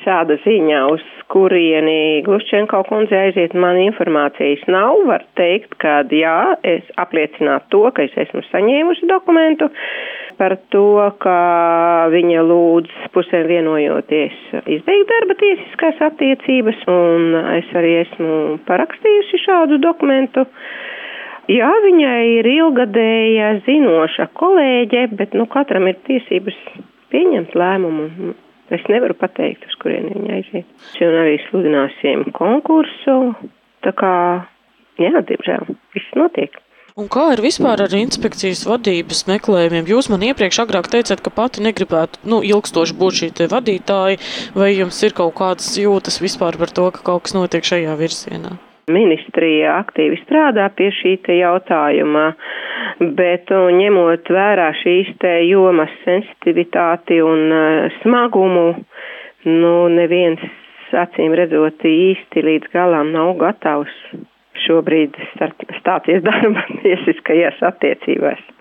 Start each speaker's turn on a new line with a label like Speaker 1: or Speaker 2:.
Speaker 1: Šāda ziņa, uz kurieni Gluščenko kundze aiziet, man informācijas nav. Var teikt, ka jā, es apliecinātu to, ka es esmu saņēmusi dokumentu par to, ka viņa lūdz pusēm vienojoties izbeigt darba tiesiskās attiecības, un es arī esmu parakstījusi šādu dokumentu. Jā, viņai ir ilgadēja zinoša kolēģe, bet katram ir tiesības pieņemt lēmumu. Es nevaru pateikt, uz kurieni viņa aiziet. Un arī sludināsim konkursu, tā kā, jā, diemžēl, viss notiek.
Speaker 2: Un kā ir vispār ar inspekcijas vadības meklējumiem? Jūs man iepriekš agrāk teicāt, ka pati negribētu, ilgstoši būt šī te vadītāji, vai jums ir kaut kādas jūtas vispār par to, ka kaut kas notiek šajā virzienā?
Speaker 1: Ministrija aktīvi strādā pie šī te jautājuma, bet ņemot vērā šīs te jomas sensitivitāti un smagumu, neviens acīm redzot īsti līdz galam nav gatavs šobrīd stāties darba tiesiskajās attiecībās.